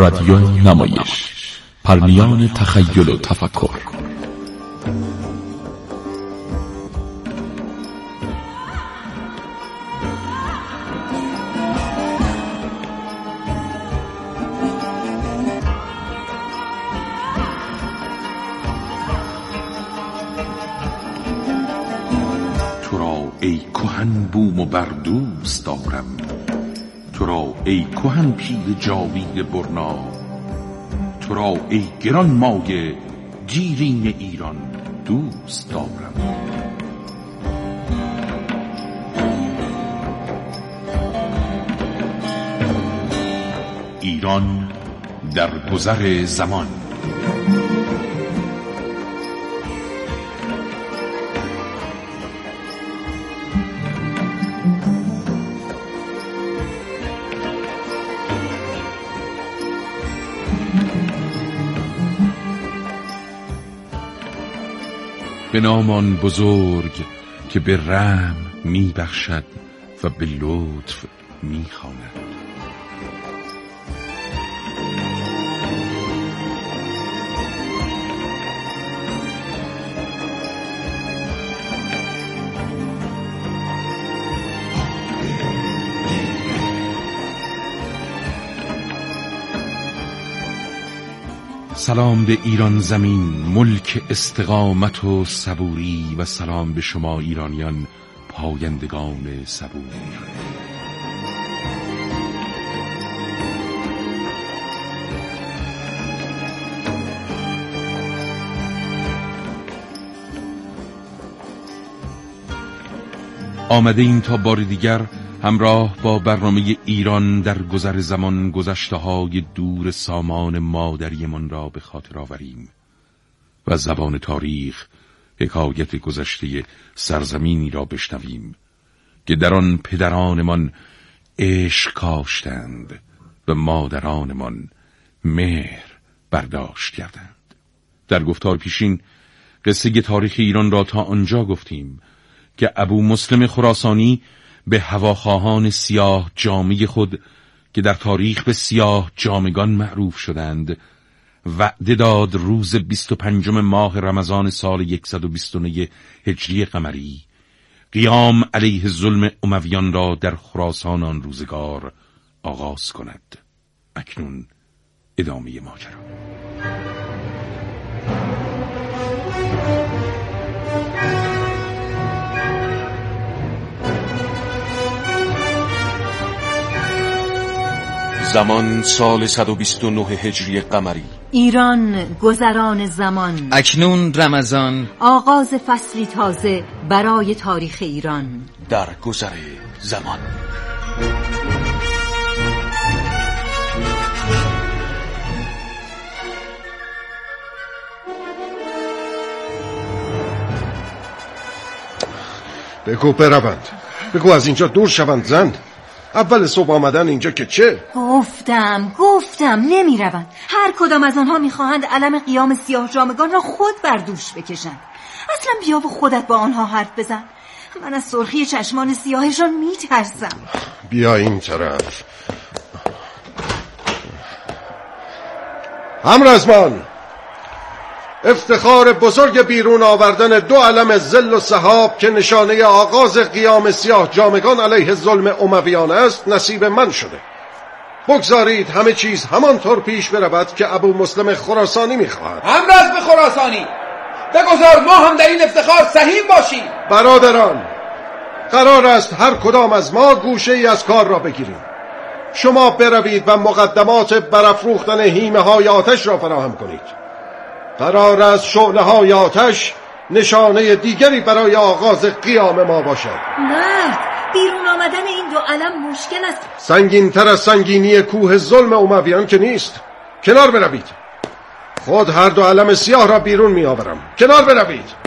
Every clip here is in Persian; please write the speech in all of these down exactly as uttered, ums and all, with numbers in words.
رادیو نمایش، پرمیان تخیل و تفکر. تو را ای کهن بوم و بر دوست دارم، تو را ای کهن پیر جاوید برنا، تو را ای گران مایه دیرین ایران دوست دارم. ایران در گذر زمان. به نام آن بزرگ که به رحم می بخشد و به لطف می خواند. سلام به ایران زمین، ملک استقامت و صبوری، و سلام به شما ایرانیان پایندگان صبوری. آمده این تا بار دیگر همراه با برنامه ایران در گذر زمان گذشته‌های دور سامان مادریمان را به خاطر آوریم و زبان تاریخ حکایت گذشته سرزمینی را بشنویم که در آن پدرانمان عشق کاشتند و مادرانمان مهر برداشت کردند. در گفتار پیشین قصه تاریخ ایران را تا آنجا گفتیم که ابو مسلم خراسانی به هواخواهان سیاه جامه خود که در تاریخ به سیاه جامگان معروف شدند وعده داد روز بیست و پنجم ماه رمضان سال صد و بیست و نه هجری قمری قیام علیه ظلم امویان را در خراسان آن روزگار آغاز کند. اکنون ادامه ماجرا. زمان سال صد و بیست و نه هجری قمری. ایران گذران زمان. اکنون رمضان. آغاز فصلی تازه برای تاریخ ایران در گذر زمان. بگو بروند، بگو از اینجا دور شوند. زن اول صبح آمدن اینجا که چه؟ گفتم گفتم نمی روند. هر کدام از آنها می خواهند علم قیام سیاه جامگان را خود بر دوش بکشند. اصلا بیا و خودت با آنها حرف بزن. من از سرخی چشمان سیاهشان می ترسم. بیا این طرف. همرزمان، افتخار بزرگ بیرون آوردن دو علم ذل و سحاب که نشانه آغاز قیام سیاه جامگان علیه ظلم امویان است نصیب من شده. بگذارید همه چیز همانطور پیش برود که ابو مسلم خراسانی میخواهد. همراز به خراسانی، بگذار ما هم در این افتخار سهیم باشیم. برادران، قرار است هر کدام از ما گوشه ای از کار را بگیریم. شما بروید و مقدمات برافروختن هیمه های آتش را فراهم کنید. قرار است شعله های آتش نشانه دیگری برای آغاز قیام ما باشد. نه، بیرون آمدن این دو علم مشکل است. سنگین تر از سنگینی کوه ظلم امویان که نیست. کنار بروید. خود هر دو علم سیاه را بیرون می آورم. کنار بروید.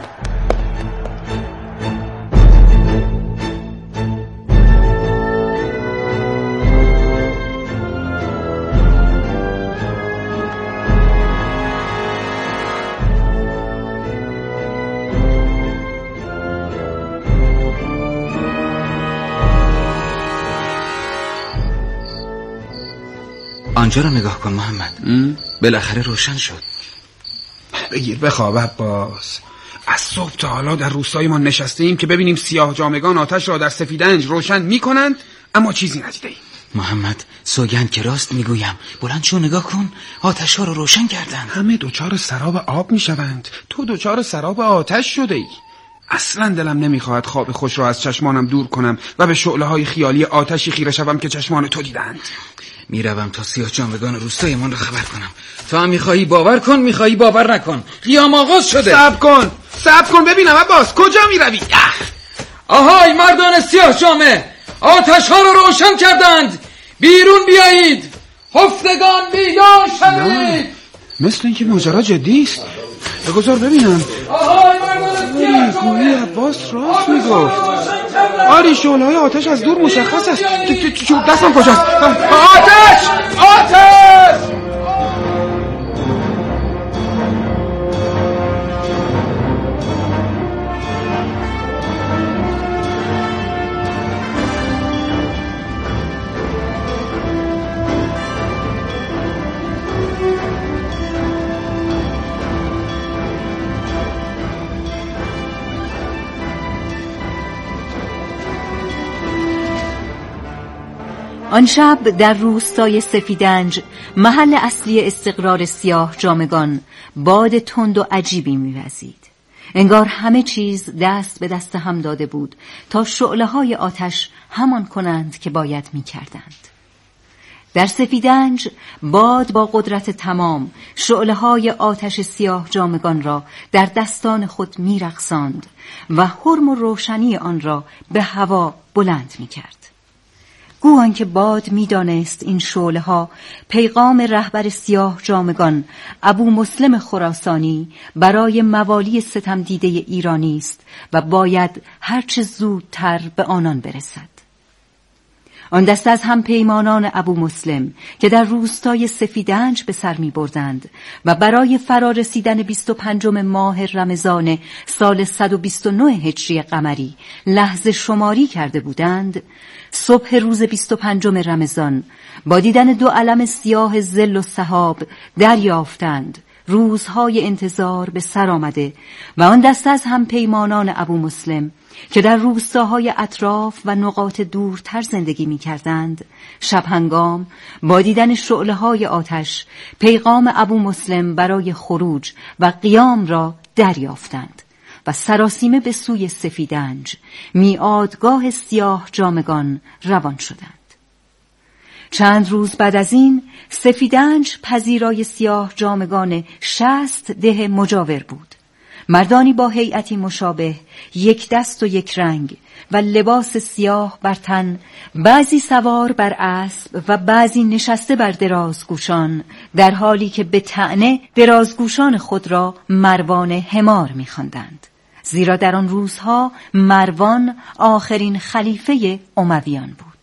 آنچه اونجا رو نگاه کن محمد. بالاخره روشن شد. بگیر بخواب عباس. از صبح تا حالا در روستای ما نشسته ایم که ببینیم سیاه جامگان آتش را در سفیدنج روشن می کنند، اما چیزی ندیده ایم. محمد سوگند که راست میگویم. بلند شو نگاه کن، آتش ها رو روشن کردن. همه دوچار سراب آب می شوند، تو دوچار سراب آتش شده ای. اصلا دلم نمیخواهد خواب خوش را از چشمانم دور کنم و به شعله های خیالی آتشی خیره شوم که چشمان تو دیدند. میروم تا سیاه جامگان روستایمان را خبر کنم. تو هم میخواهی باور کن، میخواهی باور نکن. قیام آغاز شده. صبر کن صبر کن ببینم عباس، کجا میروی؟ آهای مردان سیاه جامه، آتش ها رو روشن کردند، بیرون بیایید، خفتگان بیدار شوید. مثل اینکه ماجرا جدی است. بگذار ببینم. آهای مردان سیاه گویی جامه، عباس راست میگفت. آری شعله‌های آتش از دور مشخص است. دستم کجاست؟ آتش! آتش! آن شب در روستای سفیدنج، محل اصلی استقرار سیاه جامگان، باد تند و عجیبی می‌وزید. انگار همه چیز دست به دست هم داده بود تا شعله‌های آتش همان کنند که باید می‌کردند. در سفیدنج باد با قدرت تمام شعله‌های آتش سیاه جامگان را در دستان خود می‌رقصاند و حرم و روشنی آن را به هوا بلند می‌کرد. گویان که باد می‌دانست این شعله‌ها پیغام رهبر سیاه جامگان ابو مسلم خراسانی برای موالی ستم دیده ایرانی است و باید هرچه زودتر به آنان برسد. آن دست از هم پیمانان ابو مسلم که در روستای سفیدنج به سر می بردند و برای فرا رسیدن بیست و پنجم ماه رمضان سال صد و بیست و نه هجری قمری لحظه شماری کرده بودند، صبح روز بیست و پنجم رمضان با دیدن دو علم سیاه ظل و سحاب دریافتند روزهای انتظار به سر آمده و آن دست از هم پیمانان ابو مسلم که در روستاهای اطراف و نقاط دورتر زندگی می کردند، شب هنگام با دیدن شعله‌های آتش پیغام ابو مسلم برای خروج و قیام را دریافتند و سراسیمه به سوی سفیدنج، میعادگاه سیاه جامگان روان شدند. چند روز بعد از این سفیدنج پذیرای سیاه جامگان شصت ده مجاور بود. مردانی با هیئتی مشابه، یک دست و یک رنگ و لباس سیاه بر تن، بعضی سوار بر اسب و بعضی نشسته بر درازگوشان، در حالی که به طعنه درازگوشان خود را مروان حمار می‌خواندند، زیرا در آن روزها مروان آخرین خلیفه امویان بود.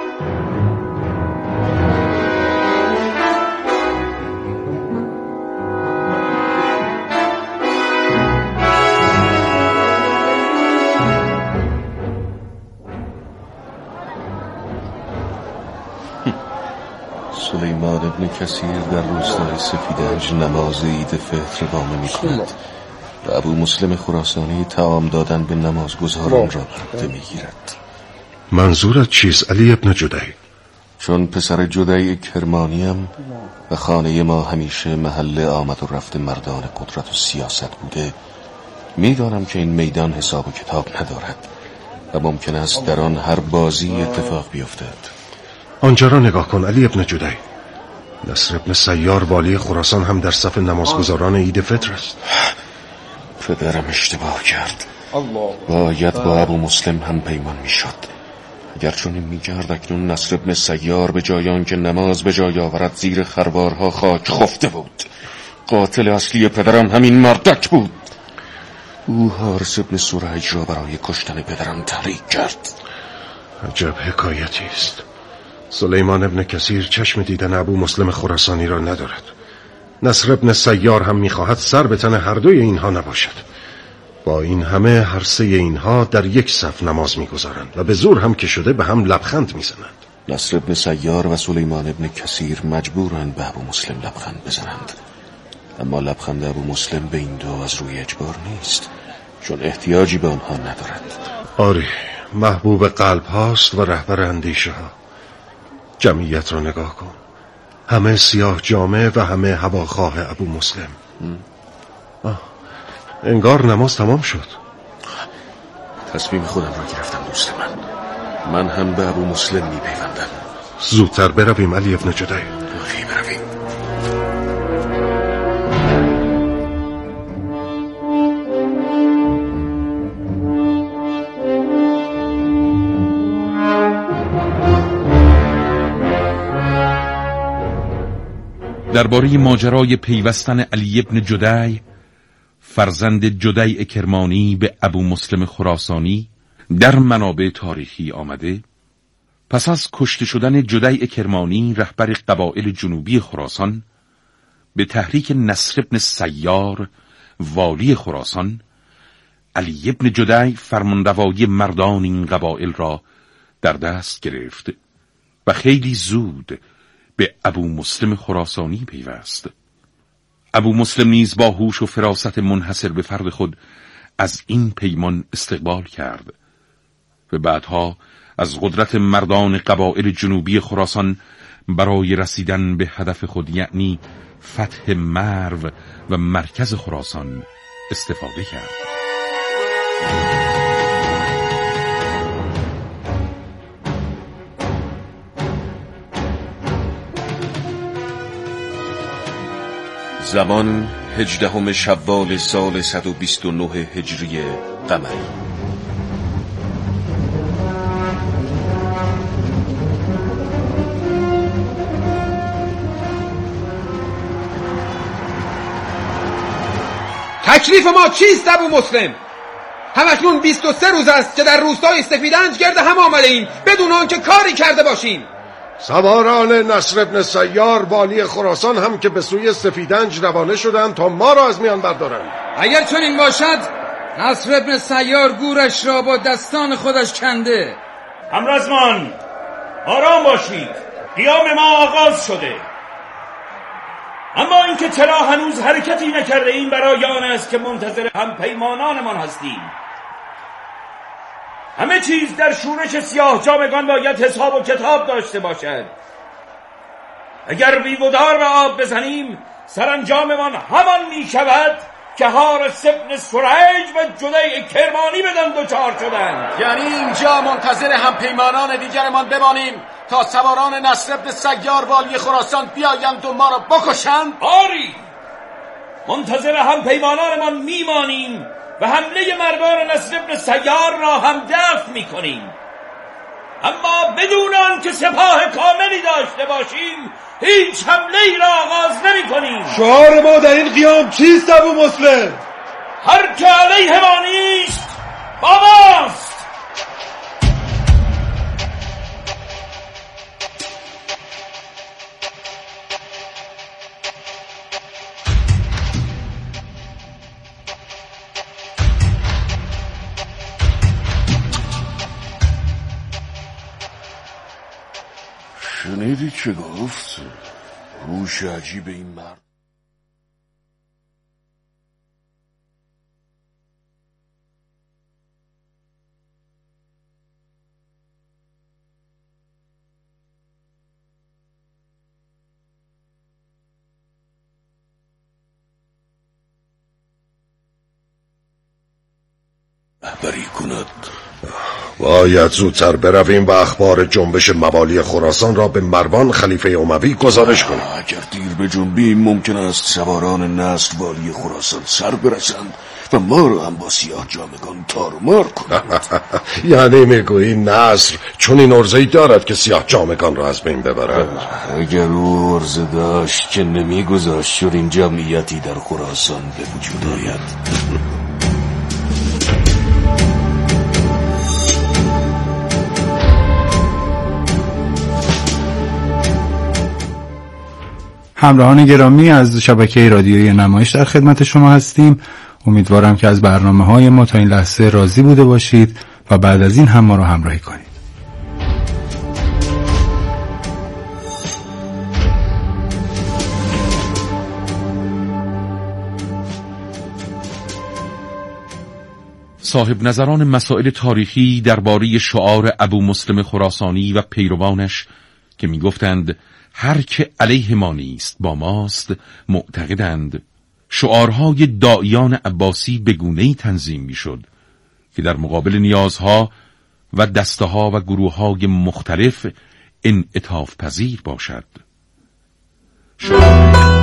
سلیمان ابن کثیر در روستای سفیدنج نماز عید فطر اقامه می‌کند و ابو مسلم خراسانی طعام دادن به نمازگزاران را بر عهده می‌گیرد. منظورت چیست علی ابن جدی؟ چون پسر جدی کرمانیم و خانه ما همیشه محل آمد و رفت مردان قدرت و سیاست بوده، میدانم که این میدان حساب و کتاب ندارد و ممکن است در آن هر بازی اتفاق بیفتد. آنجا را نگاه کن علی ابن جدی. نصر ابن سیار والی خراسان هم در صف نمازگزاران عید فطر است. پدرم اشتباه کرد. باید با ابو مسلم هم پیمان میشد. اگر چون این میکرد اکنون نصر ابن سیار به جای آنکه نماز به جای آورد زیر خربارها خاک خفته بود. قاتل اصلی پدرم همین مردک بود. او حارس ابن سریج را برای کشتن پدرم تحریک کرد. عجب حکایتی است. سلیمان ابن کثیر چشم دیدن ابو مسلم خراسانی را ندارد. نصر ابن سیار هم میخواهد سر به تن هر دوی اینها نباشد. با این همه هر سه اینها در یک صف نماز میگذارند و به زور هم که شده به هم لبخند میزنند. نصر ابن سیار و سلیمان ابن کثیر مجبورند به ابو مسلم لبخند بزنند، اما لبخند ابو مسلم به این دو از روی اجبار نیست، چون احتیاجی به آنها ندارد. آری، محبوب قلب هاست و رهبر اندیشه ها. جمعیت رو نگاه کن، همه سیاه جامه و همه هواخواه ابو مسلم. آه. انگار نماز تمام شد. تصمیم خودم را گرفتم دوست من، من هم به ابو مسلم می پیوندم. زودتر برویم علی ابن جدی. خیلی برویم. درباره ماجرای پیوستن علی ابن جدی فرزند جدی کرمانی به ابو مسلم خراسانی در منابع تاریخی آمده. پس از کشته شدن جدی کرمانی رهبر قبایل جنوبی خراسان، به تحریک نصر ابن سیار والی خراسان، علی ابن جدی فرمانروایی مردان این قبایل را در دست گرفت و خیلی زود به ابو مسلم خراسانی پیوست. ابو مسلم نیز با هوش و فراست منحصر به فرد خود از این پیمان استقبال کرد و بعدها از قدرت مردان قبایل جنوبی خراسان برای رسیدن به هدف خود، یعنی فتح مرو و مرکز خراسان، استفاده کرد. زمان هجدهم شوال سال صد و بیست و نه هجری قمری. تکلیف ما چیست ابو مسلم؟ همکنون بیست و سه روز است که در روستای سفیدنج گرد هم آمده ایم بدون آنکه کاری کرده باشیم. سواران نصر ابن سیار والی خراسان هم که به سوی سفیدنج روانه شدند تا ما را از میان بردارند. اگر چنین باشد نصر ابن سیار گورش را با دستان خودش کنده. همرزمان آرام باشید، قیام ما آغاز شده، اما اینکه چرا هنوز حرکتی نکرده این برای آن است که منتظر هم پیمانانمان هستیم. همه چیز در شورش سیاه جامگان باید حساب و کتاب داشته باشد. اگر بیودار به آب بزنیم سرانجاممان همان می شود که حارث ابن سریج و جدی کرمانی بدن دوچار شدند. یعنی اینجا منتظر هم پیمانان دیگرمان بمانیم تا سواران نصر ابن سیار والی خراسان بیایند و ما را بکشند؟ آری، منتظر هم پیمانانمان میمانیم و حمله مردان نصر ابن سیار را هم دفع میکنیم، اما بدون آن که سپاه کاملی داشته باشیم هیچ حمله ای را آغاز نمی کنیم. شعار ما در این قیام چیست ابو مسلم؟ هر که علیه ما نیست با ماست. شنیدی چه گفت؟ هوش عجیب این مرد. رهبری کند. باید زودتر برویم و اخبار جنبش موالی خراسان را به مروان خلیفه اموی گزارش کنیم. اگر دیر به جنبیم ممکن است سواران نصر والی خراسان سر برسند و ما را هم با سیاه جامگان تار و مار کنند. یعنی میگویی نصر چون این عرضه‌ای دارد که سیاه جامگان را از بین ببرد؟ اگر او عرضه داشت که نمیگذاشت این جمعیتی در خراسان به وجود آید. همراهان گرامی از شبکه رادیویی نمایش در خدمت شما هستیم. امیدوارم که از برنامه‌های ما تا این لحظه راضی بوده باشید و بعد از این هم ما را همراهی کنید. صاحب نظران مسائل تاریخی درباره شعار ابو مسلم خراسانی و پیروانش که می گفتند هر که علیه ما نیست با ماست، معتقدند شعارهای داعیان عباسی به گونه‌ای تنظیم می شد که در مقابل نیازها و دسته‌ها و گروه‌های مختلف انعطاف پذیر باشد. شعار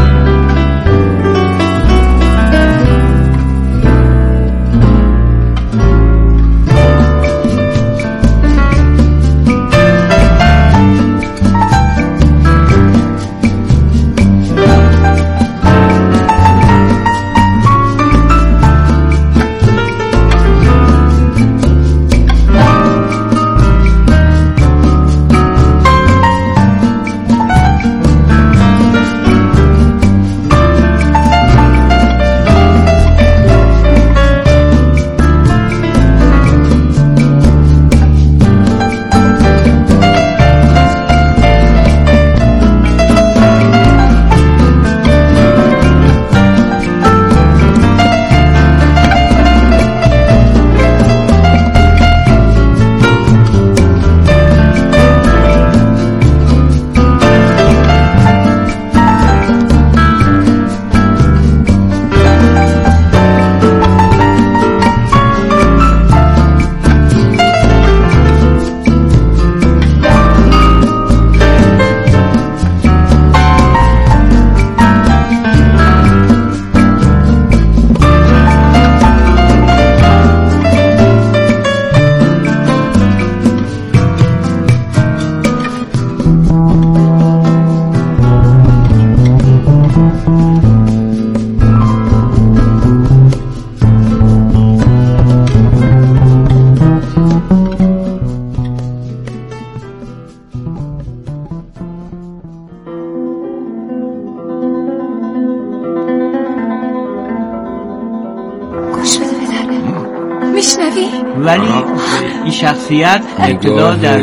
ولی این شخصیت ابتدا در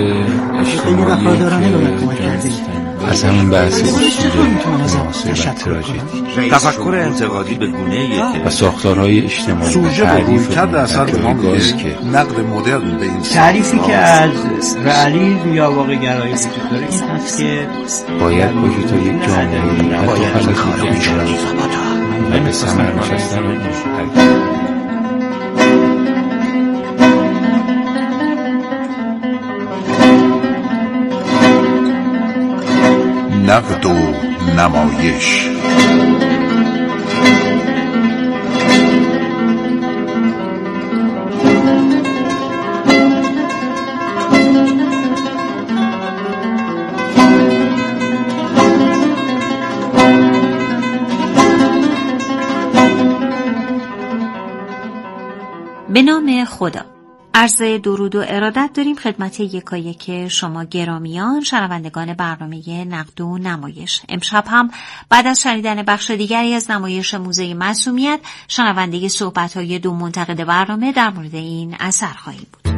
از همین بحث اصول معاصر و تراژدی، تفکر انتقادی به گونه‌ای و ساختارهای اجتماعی سوژه و رویکرد اثر گاز که نقد مدرن به این تعریفی که از رئالیسم یا واقع گرایی وجود داره این هست که باید وجود تا یک جامعه حتی خارجی و به ثمر نشستن نقد و نمایش. به نام خدا. عرض درود و ارادت داریم خدمت یکایک شما گرامیان شنوندگان برنامه نقد و نمایش. امشب هم بعد از شنیدن بخش دیگری از نمایش موزه معصومیت شنونده صحبت‌های دو منتقد برنامه در مورد این اثر خواهیم بود.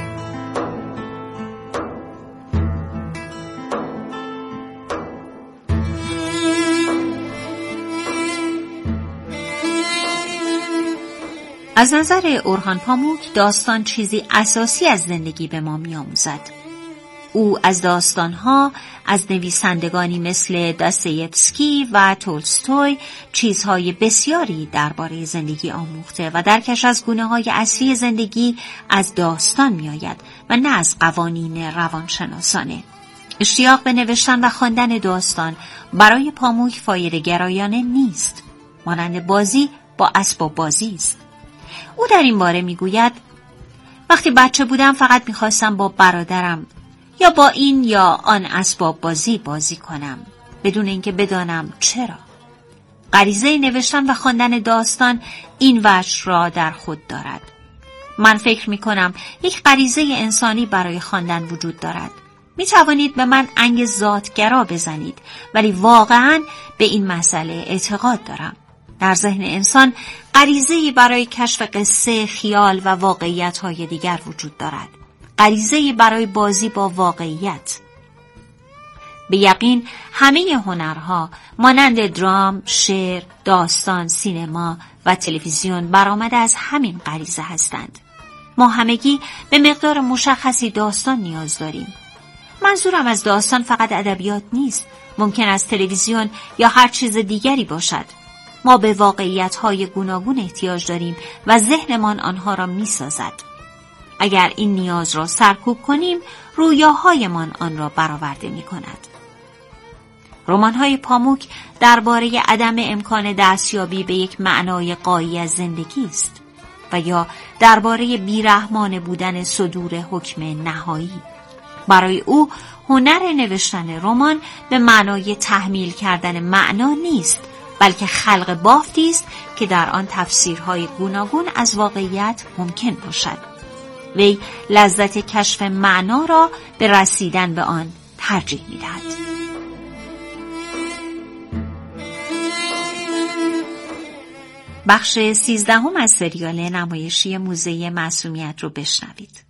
از نظر اورهان پاموک داستان چیزی اساسی از زندگی به ما می‌آموزد. او از داستانها از نویسندگانی مثل داستایوفسکی و تولستوی چیزهای بسیاری درباره زندگی آموخته و درکش از گونه‌های اصلی زندگی از داستان می‌آید و نه از قوانین روانشناسانه. اشتیاق به نوشتن و خواندن داستان برای پاموک فایده‌گرایانه نیست، مانند بازی با اسباب بازی است. او در این باره میگوید وقتی بچه بودم فقط میخواستم با برادرم یا با این یا آن اسباب بازی بازی کنم بدون اینکه بدانم چرا. غریزه نوشتن و خواندن داستان این وجه را در خود دارد. من فکر میکنم یک غریزه انسانی برای خواندن وجود دارد. میتوانید به من انگ ذاتگرا بزنید ولی واقعاً به این مسئله اعتقاد دارم. در ذهن انسان غریزه‌ای برای کشف قصه، خیال و واقعیت‌های دیگر وجود دارد. غریزه‌ای برای بازی با واقعیت. به یقین همه هنرها مانند درام، شعر، داستان، سینما و تلویزیون برآمده از همین غریزه هستند. ما همگی به مقدار مشخصی داستان نیاز داریم. منظورم از داستان فقط ادبیات نیست، ممکن است تلویزیون یا هر چیز دیگری باشد. ما به واقعیت‌های گوناگون احتیاج داریم و ذهنمان آنها را می‌سازد. اگر این نیاز را سرکوب کنیم، رویاهایمان آن را برآورده می‌کند. رمان‌های پاموک درباره عدم امکان دستیابی به یک معنای غایی از زندگی است و یا درباره بیرحمان بودن صدور حکم نهایی. برای او هنر نوشتن رمان به معنای تحمیل کردن معنا نیست، بلکه خلق بافتی است که در آن تفسیرهای گوناگون از واقعیت ممکن باشد. وی لذت کشف معنا را به رسیدن به آن ترجیح می‌دهد. بخش سیزدهم از سریال نمایشی موزه معصومیت رو بشنوید.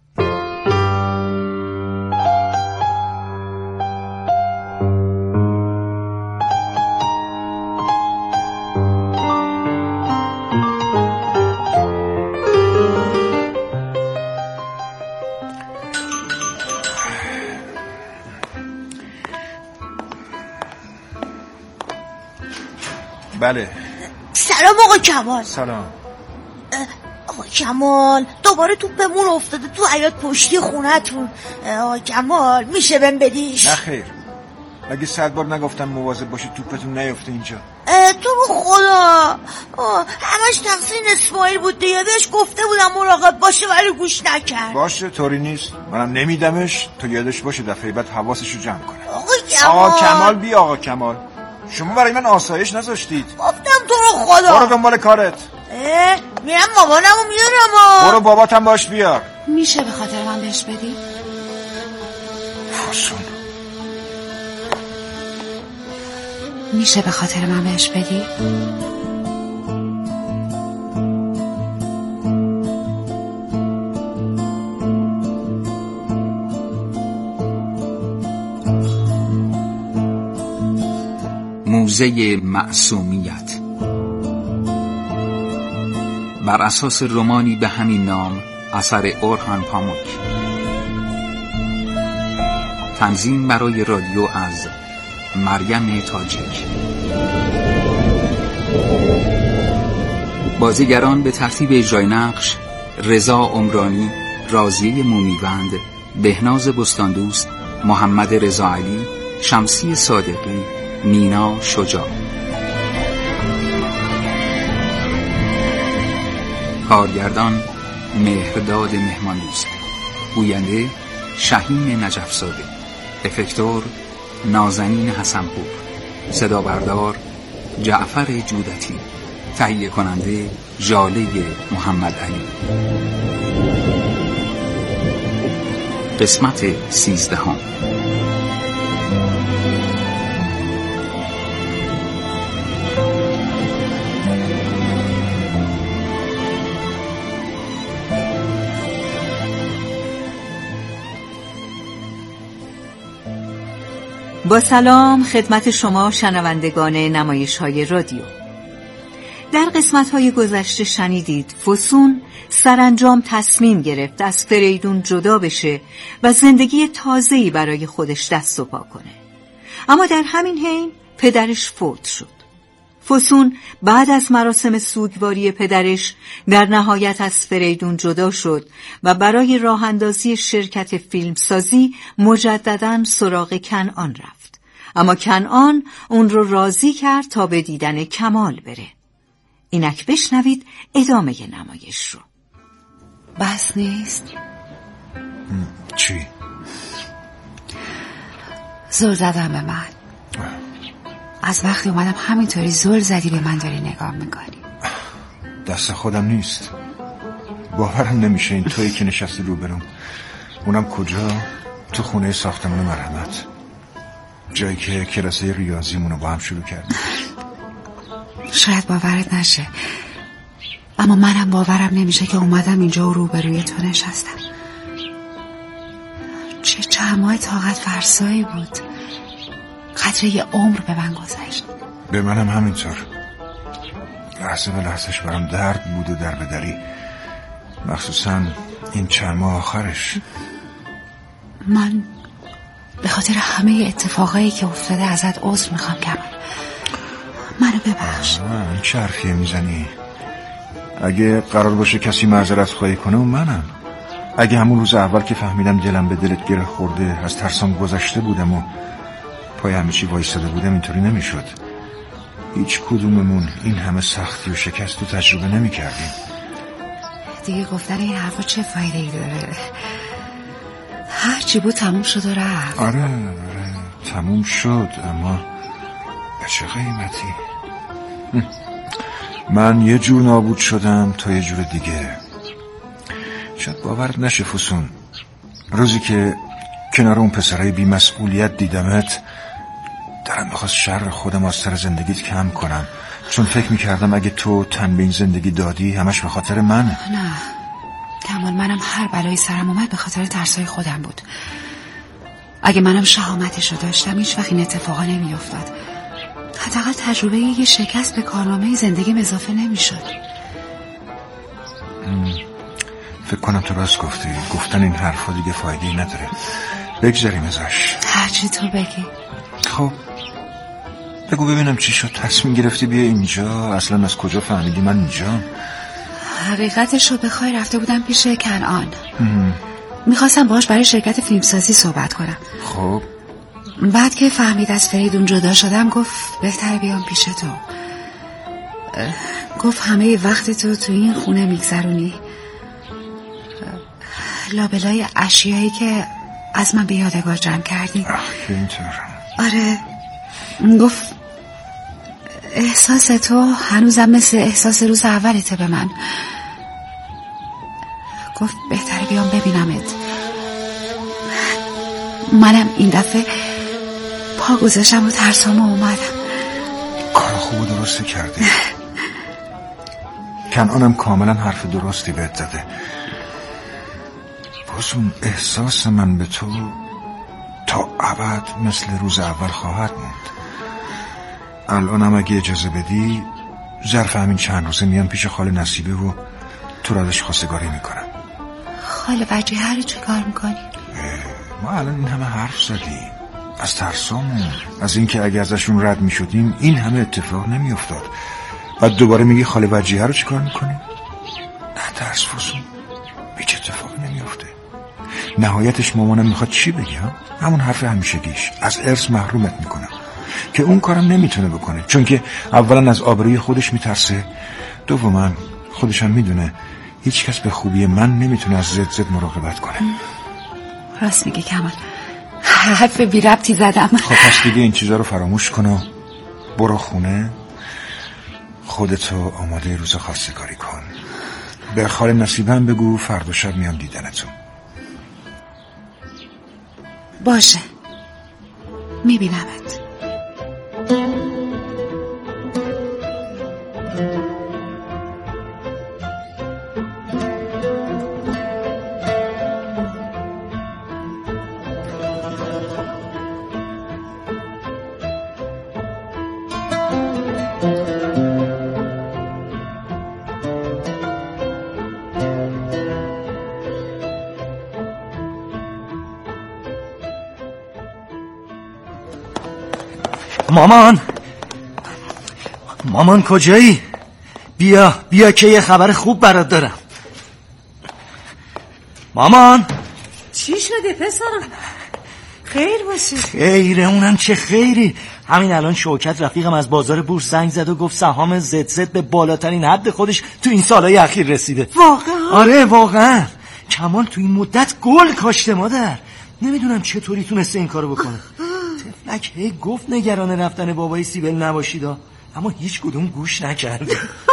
بله. سلام آقا کمال. سلام آقا کمال، دوباره توپمون افتاده تو حیاط پشتی خونتون. آقا کمال میشه بهم بدیش؟ نه خیر، مگه صد بار نگفتم مواظب باشی توپتون نیفته اینجا؟ تو رو خدا همش تقصیر اسماعیل بود دیگه، بهش گفته بودم مراقب باشه ولی گوش نکرد. باشه طوری نیست، منم نمیدمش تا یادش باشه دفعه بعد حواسشو جمع کنه. آقا کمال. آقا کمال بی آقا کمال، شما برای من آسایش نذاشتید. گفتم تو رو خدا برو دنبال کارت. میرم مامانمو میارم. برو باباتم باش بیار. میشه به خاطر من بهش بدی؟ فسون میشه به خاطر من بهش بدی؟ موزه معصومیت بر اساس رمانی به همین نام اثر اورهان پاموک. تنظیم برای رادیو از مریم تاجک. بازیگران به ترتیب اجرای نقش: رضا عمرانی، راضیه مومیوند، بهناز بستاندوست، محمد رضا علی، شمسی صادقی، نینا شجاع. کارگردان مهرداد مهماندوست. گوینده شهین نجف‌زاده. افکتور نازنین حسنپور. صدا بردار جعفر جودتی. تهیه کننده ژاله محمد علی. قسمت سیزدهم. با سلام خدمت شما شنوندگان نمایش‌های رادیو. در قسمت‌های گذشته شنیدید فسون سرانجام تصمیم گرفت از فریدون جدا بشه و زندگی تازه‌ای برای خودش دست و پا کنه. اما در همین حین پدرش فوت شد. فسون بعد از مراسم سوگواری پدرش در نهایت از فریدون جدا شد و برای راه اندازی شرکت فیلمسازی مجدداً سراغ کنعان رفت. اما کنعان اون رو راضی کرد تا به دیدن کمال بره. اینک بشنوید ادامه نمایش رو. بس نیست؟ چی؟ زل زدم به من. از وقتی اومدم همینطوری زل زدی به من داری نگاه میکنی. دست خودم نیست، باورم نمیشه این تویی که نشستی روبروم، اونم کجا؟ تو خونه ساختمان مرحمت، جایی که کلاسه ریاضیمونو با هم شروع کردیم. شاید باورت نشه، اما منم باورم نمیشه که اومدم اینجا و روبروی تو نشستم. چه چند ماه طاقت فرسایی بود. قطره یه عمر به من گذشت. به منم همینطور. لحظه به لحظهش برام درد بود و در بدری، مخصوصا این چند ماه آخرش. من به خاطر همه اتفاقایی که افتاده ازت عذر میخوام کمال. منو ببخش. این چه حرفیه میزنی؟ اگه قرار باشه کسی معذرت خواهی کنه اون منم. اگه همون روز اول که فهمیدم دلم به دلت گره خورده از ترسام گذشته بودم و پای همه چی وایستاده بودم، اینطوری نمیشد. هیچ کدوممون این همه سختی و شکست رو تجربه نمی کردیم. دیگه گفتن این حرفا چه فایده ای داره؟ هر چی بود تموم شد و رفت. آره آره تموم شد، اما به چه قیمتی؟ من یه جور نابود شدم تا یه جور دیگه. شاید باورت نشه فسون، روزی که کنار اون پسرای بی مسئولیت دیدمت دارم میخواست شر خودم از سر زندگیت کم کنم، چون فکر میکردم اگه تو تن به این زندگی دادی همش به خاطر منه. نه کمال، منم هر بلایی سرم اومد به خاطر ترسای خودم بود. اگه منم شهامتشو داشتم هیچ وقت این اتفاقا نمیافتاد. حداقل تجربه یه شکست به کارنامه زندگیم اضافه نمیشد. فکر کنم تو راست گفتی. گفتن این حرفا دیگه فایده‌ای نداره. بگذاریم ازش. هرچی تو بگی. خب بگو ببینم چی شد؟ تصمیم گرفتی بیا اینجا؟ اصلا از کجا فهمیدی من اینجا؟ حقیقتش رو بخوای رفته بودم پیش کنعان. میخواستم باهاش برای شرکت فیلمسازی صحبت کنم. خب بعد که فهمید از فریدون جدا شدم گفت بهتر بیام پیش تو. گفت همه وقت تو تو این خونه میگذرونی، لابلای اشیایی که از من به یادگار جمع کردی. اینطور. آره گفت احساس تو هنوزم مثل احساس روز اولته به من. گفت بهتره بیام ببینمت. منم این دفعه پا گذاشتم و ترسامو اومدم. کار خوب و درستی کردی. کنعانم کاملا حرف درستی بهت زده. باز اون احساس من به تو تا ابد مثل روز اول خواهد موند. الانم اگه اجازه بدی ظرف همین چند روزه میام پیش خاله نصیبه و تو را ازش خواستگاری میکنم. خاله وجیه رو چه کار میکنی؟ ما الان این همه حرف زدیم از ترسامون، از اینکه اگه ازشون رد میشدیم این همه اتفاق نمیافتاد. بعد دوباره میگی خاله وجیه رو چه کار میکنی؟ نه ترس فسون، هیچ اتفاق نمیافته. نهایتش مامانم میخواد چی بگم؟ همون حرف همیشگیش، از ارث محرومت میکنم، که اون کارم نمیتونه بکنه چون که اولا از آبروی خودش میترسه، دوما خودش هم میدونه هیچ کس به خوبی من نمیتونه از زد زد مراقبت کنه. راست میگه کمال، حرف بی ربطی زدم. خب پس دیگه این چیزا رو فراموش کن و برو خونه، خودتو آماده روز خواستگاری کن. به خاله نصیبم بگو فردا شب میام دیدنتون. باشه میبینمت. مامان مامان کجایی؟ بیا بیا که یه خبر خوب برات دارم. مامان چی شده پسرم؟ خیر باشه. خیره اونم چه خیری. همین الان شوکت رفیقم از بازار بورس زنگ زد و گفت سهام زد زد به بالاترین حد خودش تو این سالهای اخیر رسیده. واقعا؟ آره واقعا. کمال تو این مدت گل کاشته مادر. نمیدونم چطوری تونسته این کارو بکنه. تفلک هی گفت نگران رفتن بابای سیبل نباشید، اما هیچ کدوم گوش نکرد.